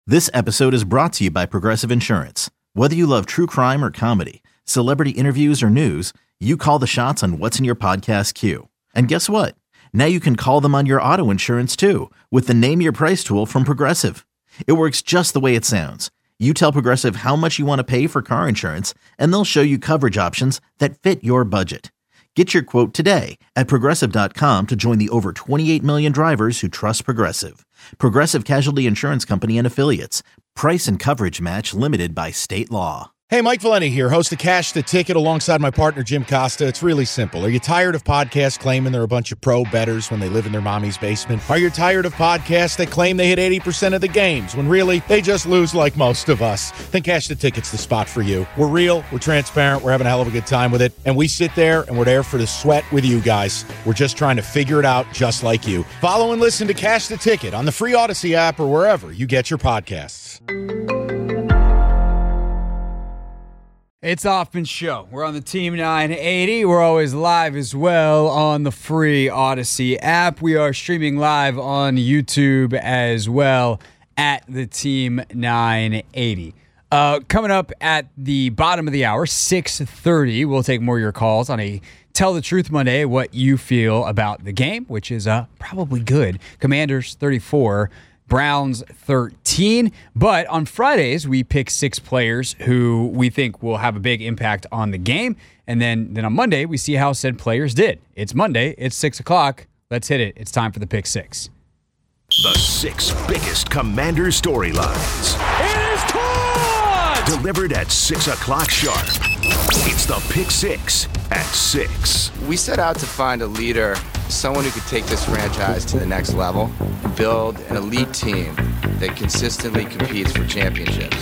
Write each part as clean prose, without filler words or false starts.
This episode is brought to you by Progressive Insurance. Whether you love true crime or comedy, celebrity interviews or news, you call the shots on what's in your podcast queue. And guess what? Now you can call them on your auto insurance too with the Name Your Price tool from Progressive. It works just the way it sounds. You tell Progressive how much you want to pay for car insurance, and they'll show you coverage options that fit your budget. Get your quote today at Progressive.com to join the over 28 million drivers who trust Progressive. Progressive Casualty Insurance Company and Affiliates. Price and coverage match limited by state law. Hey, Mike Valenti here, host of Cash the Ticket alongside my partner Jim Costa. It's really simple. Are you tired of podcasts claiming they're a bunch of pro bettors when they live in their mommy's basement? Are you tired of podcasts that claim they hit 80% of the games when really they just lose like most of us? Then Cash the Ticket's the spot for you. We're real, we're transparent, we're having a hell of a good time with it, and we sit there and we're there for the sweat with you guys. We're just trying to figure it out just like you. Follow and listen to Cash the Ticket on the free Odyssey app or wherever you get your podcasts. It's Hoffman Show. We're on the Team 980. We're always live as well on the free Odyssey app. We are streaming live on YouTube as well at the Team 980. Coming up at the bottom of the hour, 6:30, we'll take more of your calls on a Tell the Truth Monday, what you feel about the game, which is probably good. Commanders 34. Browns 13. But on Fridays, we pick 6 players who we think will have a big impact on the game. And then on Monday, we see how said players did. It's Monday. It's 6 o'clock. Let's hit it. It's time for the Pick 6. The 6 biggest Commander storylines. It is caught! Delivered at 6 o'clock sharp. It's the Pick 6 at 6. We set out to find a leader, someone who could take this franchise to the next level, build an elite team that consistently competes for championships.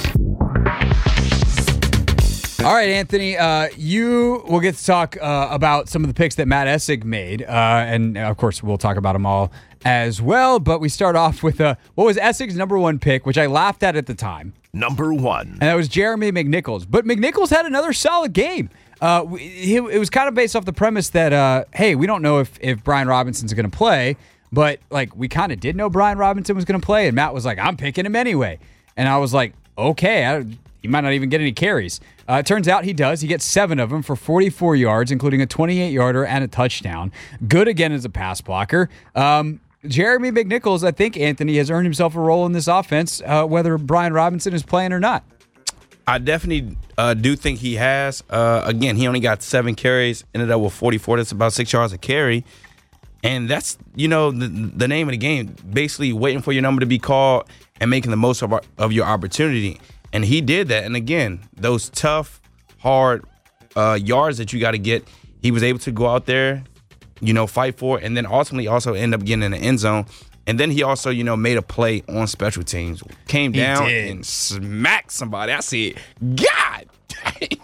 All right, Anthony, you will get to talk about some of the picks that Matt Essig made, and of course we'll talk about them all as well, but we start off with what was Essig's number 1 pick, which I laughed at the time. Number 1. And that was Jeremy McNichols. But McNichols had another solid game. It was kind of based off the premise that, hey, we don't know if Brian Robinson's going to play, but like we kind of did know Brian Robinson was going to play, and Matt was like, I'm picking him anyway. And I was like, okay, he might not even get any carries. It turns out he does. He gets 7 of them for 44 yards, including a 28-yarder and a touchdown. Good again as a pass blocker. Jeremy McNichols, I think, Anthony, has earned himself a role in this offense, whether Brian Robinson is playing or not. I definitely do think he has. Again, he only got 7 carries, ended up with 44. That's about 6 yards a carry. And that's, the name of the game, basically waiting for your number to be called and making the most of your opportunity. And he did that. And again, those tough, hard yards that you got to get, he was able to go out there, fight for it, and then ultimately also end up getting in the end zone. And then he also, made a play on special teams. Came down and smacked somebody. I said, God dang.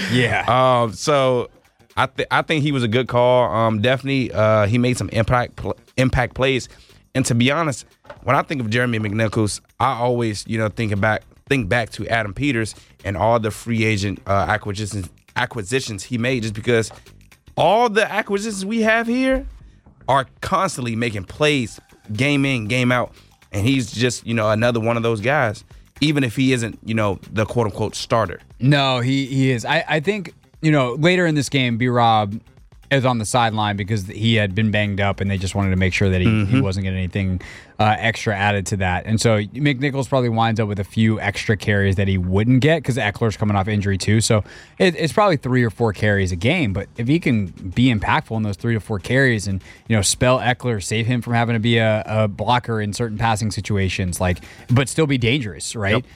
Yeah. So I think he was a good call. Definitely, he made some impact plays. And to be honest, when I think of Jeremy McNichols, I always, think back to Adam Peters and all the free agent acquisitions he made, just because all the acquisitions we have here are constantly making plays, game in, game out, and he's just, another one of those guys, even if he isn't, the quote-unquote starter. No, he is. I think, later in this game, B-Rob is on the sideline because he had been banged up, and they just wanted to make sure that he wasn't getting anything extra added to that. And so McNichols probably winds up with a few extra carries that he wouldn't get because Eckler's coming off injury too. So it's probably 3 or 4 carries a game. But if he can be impactful in those 3 to 4 carries and spell Eckler, save him from having to be a blocker in certain passing situations, but still be dangerous, right? Yep.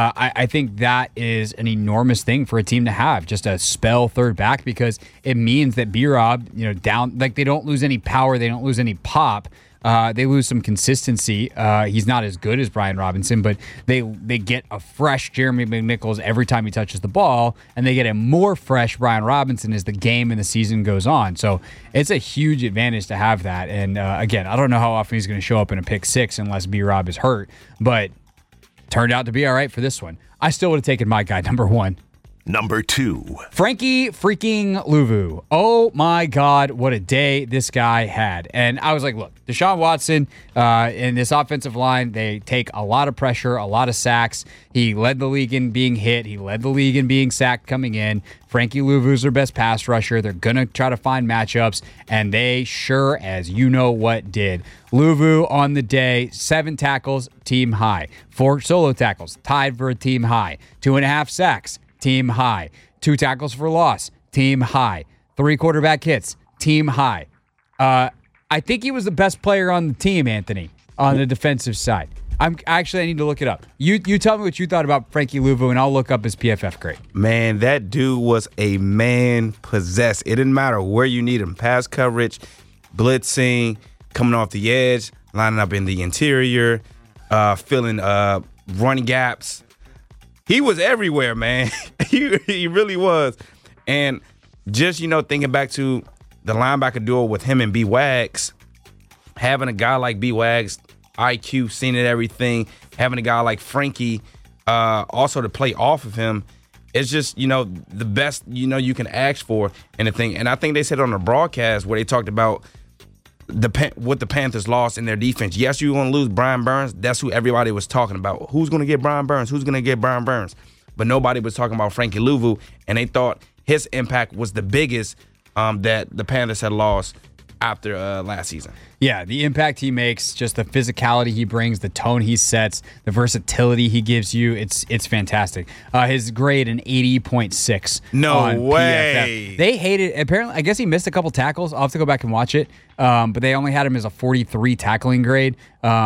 I think that is an enormous thing for a team to have, just a spell third back, because it means that B-Rob, down, they don't lose any power, they don't lose any pop. They lose some consistency. He's not as good as Brian Robinson, but they get a fresh Jeremy McNichols every time he touches the ball, and they get a more fresh Brian Robinson as the game and the season goes on. So it's a huge advantage to have that. And again, I don't know how often he's going to show up in a pick 6 unless B-Rob is hurt, but turned out to be all right for this one. I still would have taken my guy, number 1. Number 2. Frankie freaking Louvu. Oh my God, what a day this guy had. And I was like, look, Deshaun Watson in this offensive line, they take a lot of pressure, a lot of sacks. He led the league in being hit. He led the league in being sacked coming in. Frankie Louvu's their best pass rusher. They're going to try to find matchups, and they sure as you know what did. Louvu on the day, 7 tackles, team high. 4 solo tackles, tied for a team high. 2.5 sacks, team high. 2 tackles for loss, team high. 3 quarterback hits, team high. I think he was the best player on the team, Anthony, on the defensive side. I need to look it up. You tell me what you thought about Frankie Louvu, and I'll look up his PFF grade. Man, that dude was a man possessed. It didn't matter where you need him. Pass coverage, blitzing, coming off the edge, lining up in the interior, filling running gaps. He was everywhere, man. He really was. And just, thinking back to the linebacker duo with him and B-Wags, having a guy like B-Wags, IQ, seeing it, everything, having a guy like Frankie also to play off of him, it's just, the best, you can ask for and the thing. And I think they said on the broadcast where they talked about what the Panthers lost in their defense. Yes, you're going to lose Brian Burns. That's who everybody was talking about. Who's going to get Brian Burns? Who's going to get Brian Burns? But nobody was talking about Frankie Louvu, and they thought his impact was the biggest that the Panthers had lost after last season. Yeah, the impact he makes, just the physicality he brings, the tone he sets, the versatility he gives you, it's fantastic. His grade, an 80.6. No on way. PFF. They hated, apparently, I guess he missed a couple tackles. I'll have to go back and watch it. But they only had him as a 43 tackling grade,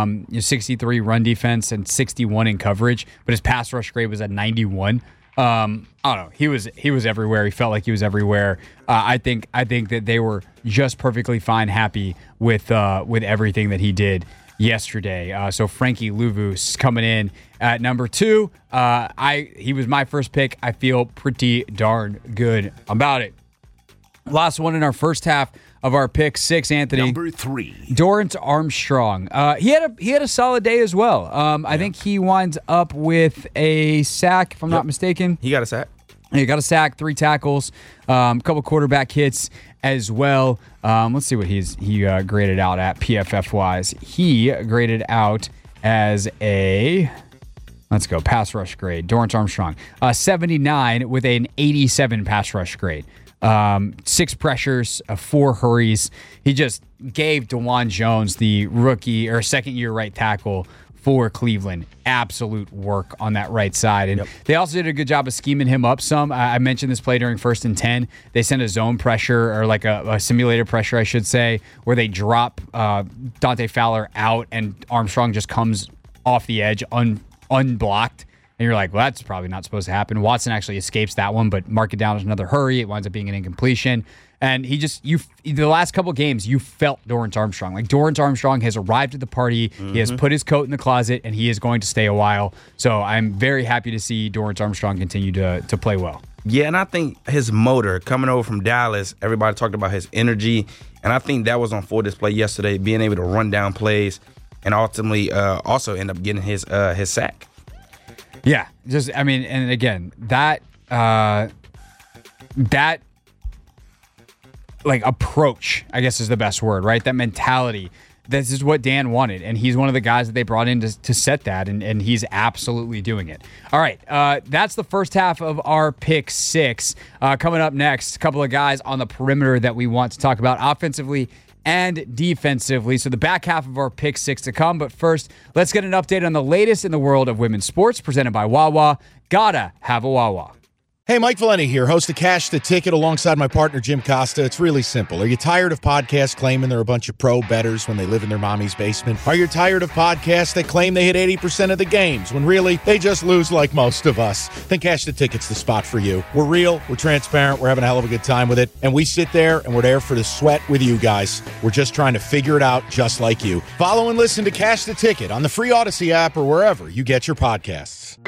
63 run defense, and 61 in coverage. But his pass rush grade was at 91. I don't know. He was everywhere. He felt like he was everywhere. I think that they were just perfectly fine, happy with everything that he did yesterday. So Frankie Louvu's coming in at number 2. He was my first pick. I feel pretty darn good about it. Last one in our first half of our pick 6, Anthony. Number 3. Dorrance Armstrong. He had a solid day as well. I think he winds up with a sack, if I'm not mistaken. He got a sack. He got a sack, 3 tackles, a couple quarterback hits as well. Let's see what he graded out at PFF wise. He graded out as a, let's go, pass rush grade. Dorrance Armstrong, 79 with an 87 pass rush grade. 6 pressures, 4 hurries. He just gave DeJuan Jones, the rookie or second-year right tackle for Cleveland, absolute work on that right side. And they also did a good job of scheming him up some. I mentioned this play during 1st and 10. They sent a zone pressure, or like a simulated pressure, I should say, where they drop Dante Fowler out and Armstrong just comes off the edge unblocked. And you're like, well, that's probably not supposed to happen. Watson actually escapes that one, but mark it down as another hurry. It winds up being an incompletion. And the last couple games, you felt Dorrance Armstrong. Like, Dorrance Armstrong has arrived at the party. Mm-hmm. He has put his coat in the closet, and he is going to stay a while. So I'm very happy to see Dorrance Armstrong continue to play well. Yeah, and I think his motor coming over from Dallas, everybody talked about his energy. And I think that was on full display yesterday, being able to run down plays and ultimately also end up getting his sack. Yeah, and again, that like approach, I guess is the best word, right? That mentality. This is what Dan wanted, and he's one of the guys that they brought in to set that, and he's absolutely doing it. All right, that's the first half of our pick 6. Coming up next, a couple of guys on the perimeter that we want to talk about offensively and defensively. So the back half of our pick 6 to come. But first, let's get an update on the latest in the world of women's sports, presented by Wawa. Gotta have a Wawa. Hey, Mike Valenti here, host of Cash the Ticket alongside my partner, Jim Costa. It's really simple. Are you tired of podcasts claiming they're a bunch of pro bettors when they live in their mommy's basement? Are you tired of podcasts that claim they hit 80% of the games when really they just lose like most of us? Then Cash the Ticket's the spot for you. We're real, we're transparent, we're having a hell of a good time with it, and we sit there and we're there for the sweat with you guys. We're just trying to figure it out just like you. Follow and listen to Cash the Ticket on the free Odyssey app or wherever you get your podcasts.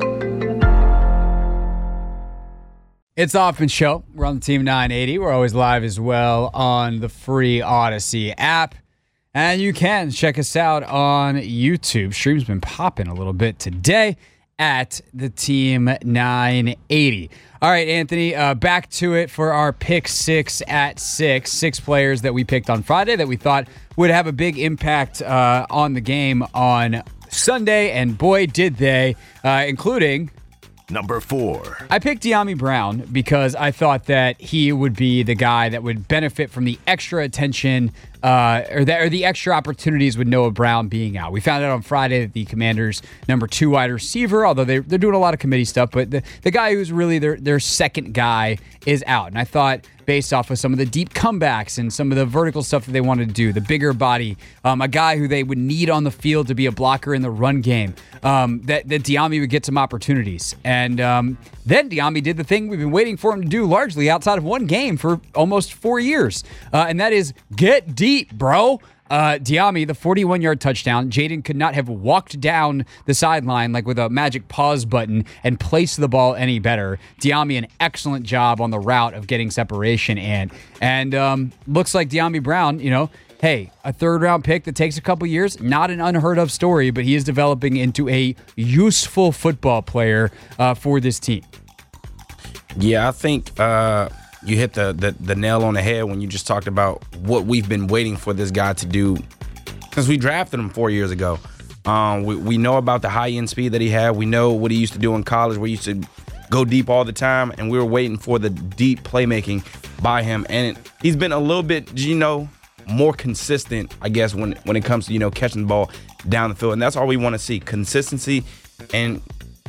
It's the Hoffman Show. We're on the Team 980. We're always live as well on the free Odyssey app. And you can check us out on YouTube. Stream's been popping a little bit today at the Team 980. All right, Anthony, back to it for our pick 6 at 6. 6 players that we picked on Friday that we thought would have a big impact on the game on Sunday, and boy, did they, including... Number 4. I picked Dyami Brown because I thought that he would be the guy that would benefit from the extra attention or the extra opportunities with Noah Brown being out. We found out on Friday that the Commanders' number 2 wide receiver, although they're doing a lot of committee stuff, but the guy who's really their second guy is out. And I thought, based off of some of the deep comebacks and some of the vertical stuff that they wanted to do, the bigger body, a guy who they would need on the field to be a blocker in the run game, that Dyami would get some opportunities. And then Dyami did the thing we've been waiting for him to do largely outside of one game for almost 4 years, and that is get deep, bro. Dyami, the 41-yard touchdown. Jaden could not have walked down the sideline like with a magic pause button and placed the ball any better. Dyami, an excellent job on the route of getting separation and looks like Dyami Brown, hey, a third-round pick that takes a couple years, not an unheard-of story, but he is developing into a useful football player for this team. Yeah, I think you hit the nail on the head when you just talked about what we've been waiting for this guy to do since we drafted him 4 years ago. We know about the high-end speed that he had. We know what he used to do in college, where he used to go deep all the time, and we were waiting for the deep playmaking by him. And he's been a little bit, more consistent, I guess, when it comes to, catching the ball down the field. And that's all we want to see, consistency. And,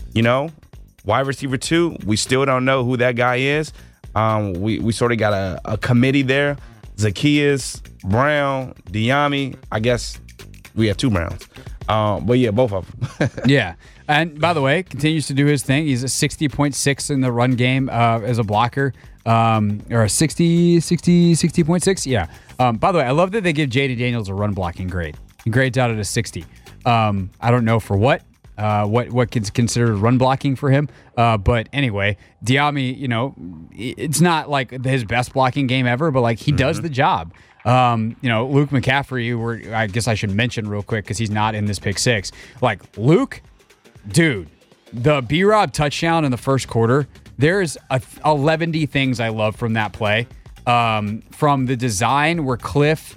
wide receiver 2, we still don't know who that guy is. We sort of got a committee there. Zacchaeus, Brown, Dyami. I guess we have 2 Browns. But yeah, both of them. Yeah. And by the way, continues to do his thing. He's a 60.6 in the run game as a blocker. Or a 60.6. Yeah. By the way, I love that they give Jaden Daniels a run blocking grade. He grades out at a 60. I don't know for what gets considered run blocking for him. But anyway, Dyami, it's not like his best blocking game ever, but like he does the job. Luke McCaffrey, I guess I should mention real quick because he's not in this pick 6. Like Luke, dude, the B-Rob touchdown in the first quarter, there's 11 things I love from that play. From the design where Cliff,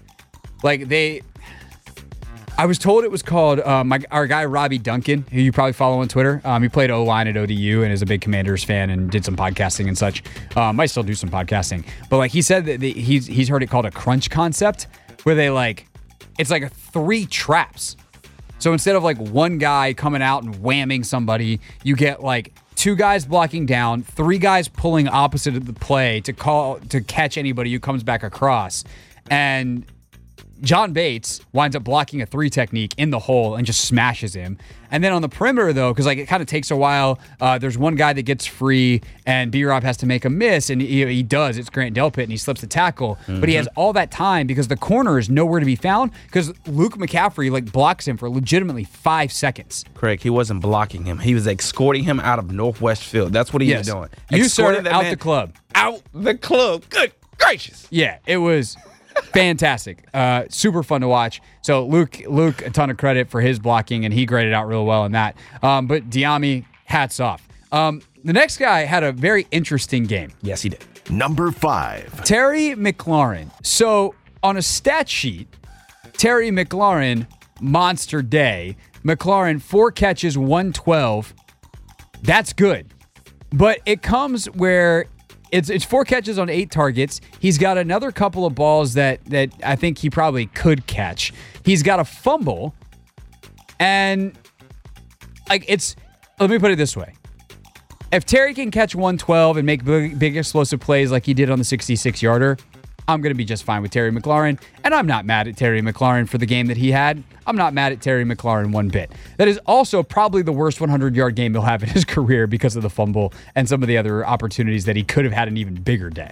I was told it was called our guy Robbie Duncan, who you probably follow on Twitter. He played O-line at ODU and is a big Commanders fan and did some podcasting and such. Might still do some podcasting, but he said that he's heard it called a crunch concept, where they it's like 3 traps. So instead of one guy coming out and whamming somebody, you get 2 guys blocking down, 3 guys pulling opposite of the play to catch anybody who comes back across, and John Bates winds up blocking a 3 technique in the hole and just smashes him. And then on the perimeter, though, because it kind of takes a while, there's one guy that gets free, and B-Rob has to make a miss, and he does. It's Grant Delpit, and he slips the tackle. Mm-hmm. But he has all that time because the corner is nowhere to be found because Luke McCaffrey blocks him for legitimately 5 seconds. Correct. He wasn't blocking him. He was escorting him out of Northwest Field. That's what he was doing. You, sir, out the club. Out the club. Good gracious. Yeah, it was... fantastic. Super fun to watch. So Luke, a ton of credit for his blocking, and he graded out real well in that. But Dyami, hats off. The next guy had a very interesting game. Yes, he did. Number 5. Terry McLaurin. So on a stat sheet, Terry McLaurin, monster day. McLaurin, 4 catches, 112. That's good. But it comes where... It's 4 catches on 8 targets. He's got another couple of balls that I think he probably could catch. He's got a fumble. And let me put it this way. If Terry can catch 112 and make big explosive plays like he did on the 66-yarder, I'm going to be just fine with Terry McLaurin. And I'm not mad at Terry McLaurin for the game that he had. I'm not mad at Terry McLaurin one bit. That is also probably the worst 100-yard game he'll have in his career because of the fumble and some of the other opportunities that he could have had an even bigger day.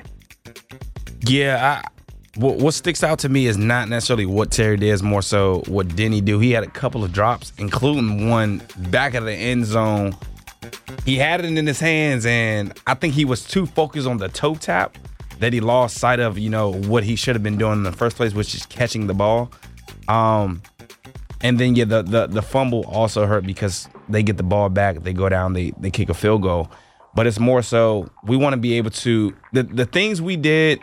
Yeah, what sticks out to me is not necessarily what Terry did, more so what Denny do. He had a couple of drops, including one back of the end zone. He had it in his hands, and I think he was too focused on the toe tap that he lost sight of, what he should have been doing in the first place, which is catching the ball. And then, the fumble also hurt because they get the ball back, they go down, they kick a field goal. But it's more so we want to be able to the things we did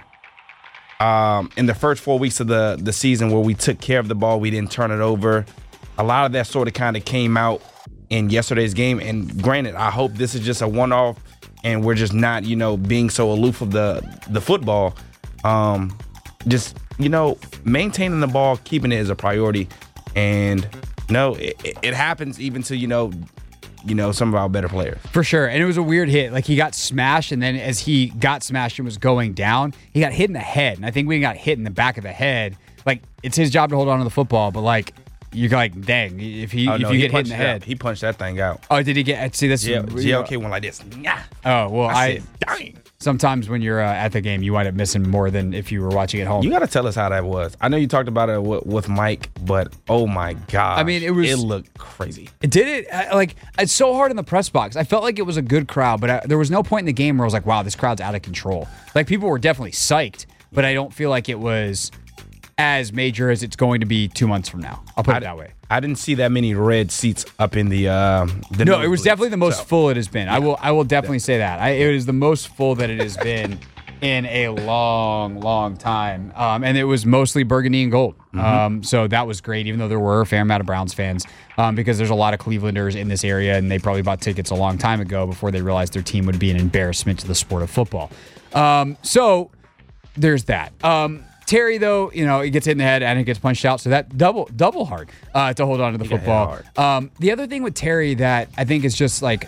in the first 4 weeks of the season where we took care of the ball, we didn't turn it over. A lot of that sort of kind of came out in yesterday's game. And granted, I hope this is just a one-off and we're just not, being so aloof of the football. Just, maintaining the ball, keeping it is a priority. And it happens even to, some of our better players. For sure. And it was a weird hit. Like, he got smashed, and then as he got smashed and was going down, he got hit in the head. And I think when he got hit in the back of the head, like, it's his job to hold on to the football, but, like, you're like, dang, if you get hit in the head. He punched that thing out. Oh, did he get? See, that's GLK went like this. Nah. Oh, well, I said, dang. Sometimes when you're at the game, you wind up missing more than if you were watching at home. You got to tell us how that was. I know you talked about it with Mike, but oh my God. I mean, it looked crazy. Did it? It's so hard in the press box. I felt like it was a good crowd, but there was no point in the game where I was like, wow, this crowd's out of control. Like, people were definitely psyched, but I don't feel like it was as major as it's going to be 2 months from now. I'll put it that way. I didn't see that many red seats up in the no, it was definitely the most full it has been. Yeah. I will definitely say that. It is the most full that it has been in a long time. And it was mostly burgundy and gold. Mm-hmm. So that was great, even though there were a fair amount of Browns fans, because there's a lot of Clevelanders in this area, and they probably bought tickets a long time ago before they realized their team would be an embarrassment to the sport of football. So there's that. Terry, though, he gets hit in the head and he gets punched out, so that double hard to hold on to the football. The other thing with Terry that I think is just like,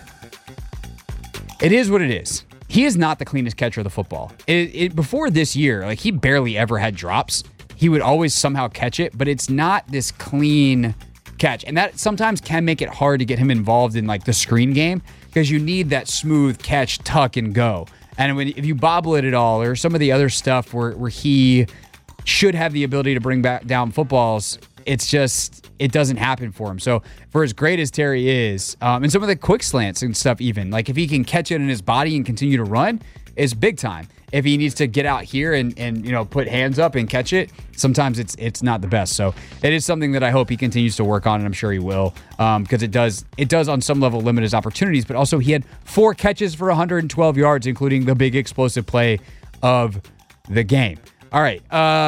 it is what it is. He is not the cleanest catcher of the football. Before this year, like, he barely ever had drops. He would always somehow catch it, but it's not this clean catch, and that sometimes can make it hard to get him involved in, like, the screen game, because you need that smooth catch, tuck, and go. And if you bobble it at all, or some of the other stuff where he should have the ability to bring back down footballs, it doesn't happen for him. So for as great as Terry is, and some of the quick slants and stuff, even, like, if he can catch it in his body and continue to run, is big time. If he needs to get out here and put hands up and catch it, sometimes it's not the best. So it is something that I hope he continues to work on, and I'm sure he will, because it does on some level limit his opportunities. But also, he had 4 catches for 112 yards, including the big explosive play of the game. All right.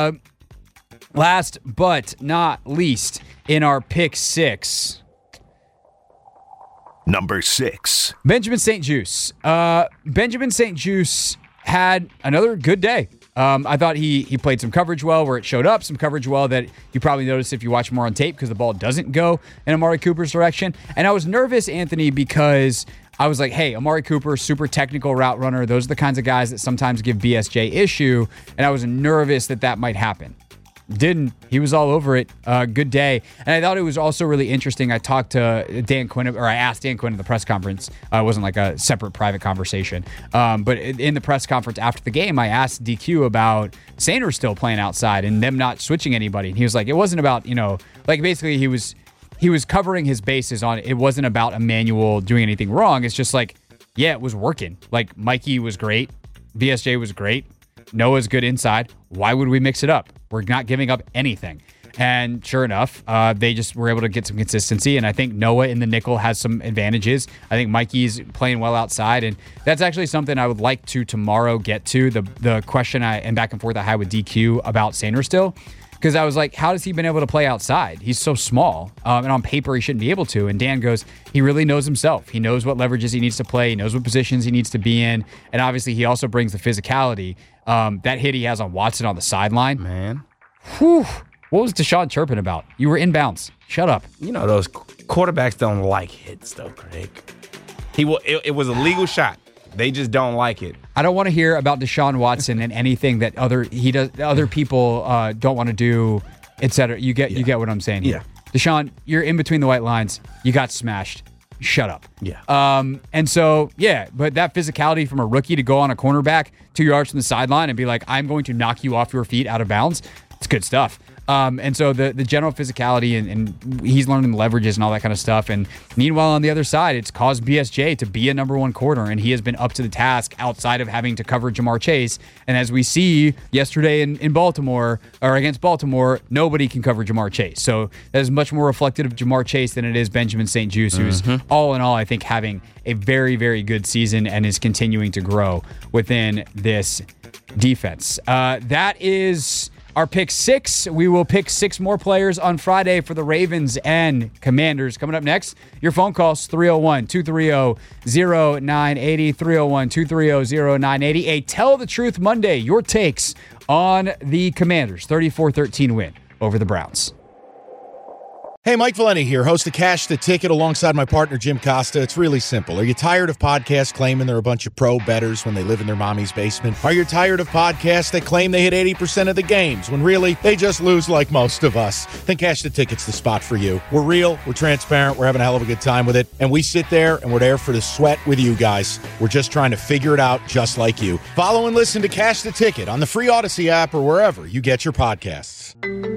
Last but not least, in our pick 6. Number 6. Benjamin St-Juste. Benjamin St-Juste had another good day. I thought he played some coverage well where it showed up, some coverage well that you probably noticed if you watch more on tape, because the ball doesn't go in Amari Cooper's direction. And I was nervous, Anthony, because I was like, hey, Amari Cooper, super technical route runner. Those are the kinds of guys that sometimes give BSJ issue. And I was nervous that might happen. Didn't. He was all over it. Good day. And I thought it was also really interesting. I talked to Dan Quinn, or I asked Dan Quinn at the press conference. It wasn't like a separate private conversation. But in the press conference after the game, I asked DQ about Sanders still playing outside and them not switching anybody. And he was like, it wasn't about, like, basically he was covering his bases on it. It wasn't about Emmanuel doing anything wrong. It's just like, yeah, it was working. Like, Mikey was great. BSJ was great. Noah's good inside. Why would we mix it up? We're not giving up anything. And sure enough, they just were able to get some consistency. And I think Noah in the nickel has some advantages. I think Mikey's playing well outside. And that's actually something I would like to tomorrow get to. The question and back and forth I had with DQ about Sanders still. Because I was like, how has he been able to play outside? He's so small. And on paper, he shouldn't be able to. And Dan goes, he really knows himself. He knows what leverages he needs to play. He knows what positions he needs to be in. And obviously, he also brings the physicality. That hit he has on Watson on the sideline. Man. Whew. What was Deshaun chirping about? You were inbounds. Shut up. Those quarterbacks don't like hits, though, Craig. It was a legal shot. They just don't like it. I don't want to hear about Deshaun Watson and anything that other people don't want to do, etc. You get what I'm saying here. Yeah. Deshaun, you're in between the white lines. You got smashed. Shut up. Yeah. And so, yeah, but that physicality from a rookie to go on a cornerback 2 yards from the sideline and be like, I'm going to knock you off your feet out of bounds. It's good stuff. And so the general physicality and he's learning the leverages and all that kind of stuff. And meanwhile, on the other side, it's caused BSJ to be a number one corner, and he has been up to the task outside of having to cover Jamar Chase. And as we see yesterday in Baltimore, or against Baltimore, nobody can cover Jamar Chase. So that is much more reflective of Jamar Chase than it is Benjamin St-Juste, who's all in all, I think, having a very, very good season and is continuing to grow within this defense. That is our pick 6. We will pick 6 more players on Friday for the Ravens and Commanders. Coming up next, your phone calls, 301-230-0980, 301-230-0980. A Tell the Truth Monday, your takes on the Commanders' 34-13 win over the Browns. Hey, Mike Valenti here, host of Cash the Ticket alongside my partner, Jim Costa. It's really simple. Are you tired of podcasts claiming they're a bunch of pro bettors when they live in their mommy's basement? Are you tired of podcasts that claim they hit 80% of the games when really they just lose like most of us? Then Cash the Ticket's the spot for you. We're real, we're transparent, we're having a hell of a good time with it, and we sit there and we're there for the sweat with you guys. We're just trying to figure it out just like you. Follow and listen to Cash the Ticket on the free Odyssey app or wherever you get your podcasts.